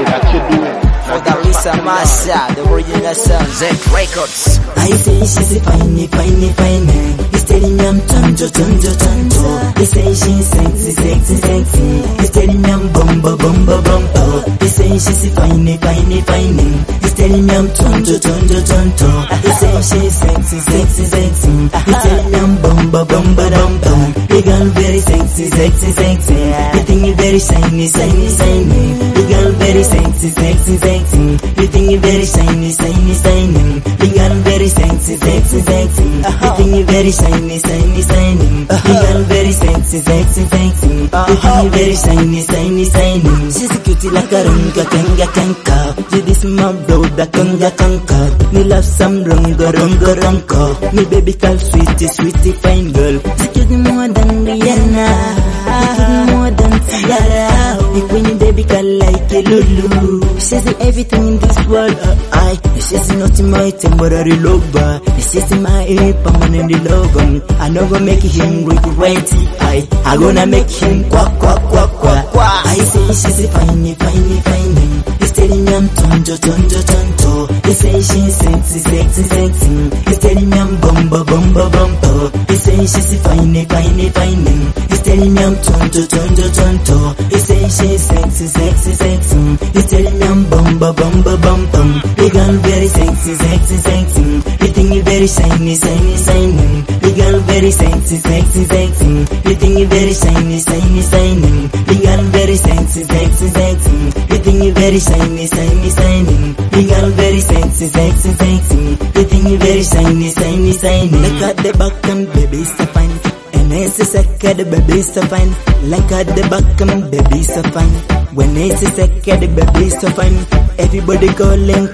that you're doing. For the Lisa Massa, the original sound, Z Records. I say she's a fine, fine, fine. He's telling me I'm tonjo, tonjo, tonjo. He say she's sexy, sexy, sexy. He's telling me I'm bumba, bumba, bumba. He say she's a fine, fine, fine. He's telling me I'm tonjo, tonjo, tonjo. He say she's sexy, sexy, sexy. He's telling me I'm bumba, bumba, bumba. The girl very sexy, sexy, sexy. The thing is very shiny, shiny, shiny. The girl very sexy, sexy, sexy. The thing is very shiny, shiny, shiny. The girl very sexy, sexy, sexy. The thing is very shiny, shiny, shiny. The girl very sexy, sexy, sexy. The thing is very shiny, shiny, shiny. She's cute like a runga, kanga, kanga. She this my bro, the kanga, kanga. Me love some runga, runga, runga. Me baby call sweetie, sweetie, fine girl. She cute more than Rihanna. She cute more than Ciara. When you baby call like a Lulu. She's everything in this world. She's not my temporary lover. She's my permanent logo. I know gonna make him regret it. I gonna make him quack, quack, quack, quack, quack. I say she's a fine, fine, fine. He's telling me I'm tonjo, tonjo, tonjo. He say she's sexy, sexy, sexy. He's telling me I'm bumba, bumba, bumba. He say she's a fine, fine, fine. He's telling me I'm tonjo, tonjo, tonjo. He say she's sexy, sexy, sexy. He's telling me I'm bumba, bumba, bumba. The girl very sexy, sexy, sexy. The thing is very shiny, shiny, shiny. The girl very sexy, sexy, sexy. The thing is very shiny, shiny, shiny. The girl very sexy, sexy, sexy. The thing is very shiny, shiny, shiny. The girl very sexy, sexy, sexy. The thing is very shiny, shiny, shiny. Look at the back and baby so fine. And it's a second, baby so fine. Look at the back and baby so fine. When it's a second, baby so fine. Everybody calling.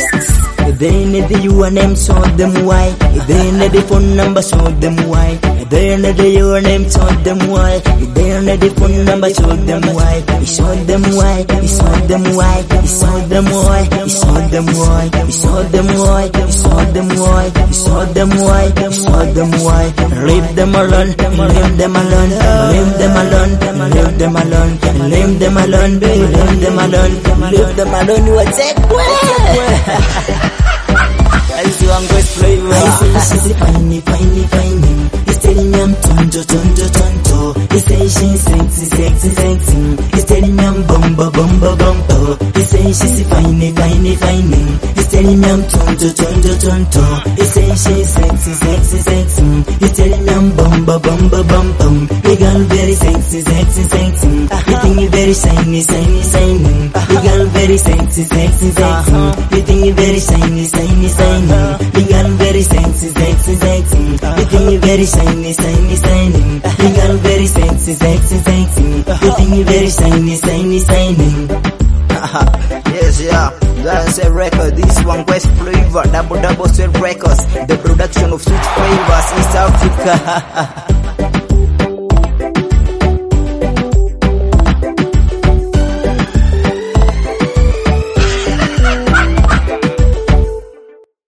If they need the UNM, show them why. If they need the phone number, show them why. If they need the UNM, show them why. If they need the phone number, show them why. Show them why. Show them why. Show them why. Show them why. Show them why. Show them why. Show them why. Show them why. Leave them alone. Leave them alone. Leave them alone. Leave them alone. Leave them alone. Leave them alone. Leave them alone. What's it? I see one good flavor. I say she's a fine, fine, fine. He's telling me I'm tonjo, tonjo, tonjo. He say she's sexy, sexy, sexy. He's telling me I'm bumba, bumba, bumba. He say she's a fine, fine, fine. He's telling me I'm tonjo, tonjo, tonjo. He say she's sexy, sexy, sexy. He's telling me I'm bumba, bumba, bumba. The girl very sexy, sexy, sexy. The thing is very shiny, shiny, shiny. The girl very sexy, sexy, sexy. The thing is very shiny, shiny, shiny. The girl very sexy, sexy, sexy. The thing is very shiny, shiny, shiny. The girl very sexy, sexy, sexy. The thing is very shiny, shiny, shiny. Yes, yeah. That's a record. This one West Flavor, double sweet records. The production of Sweet Flavors, East Africa.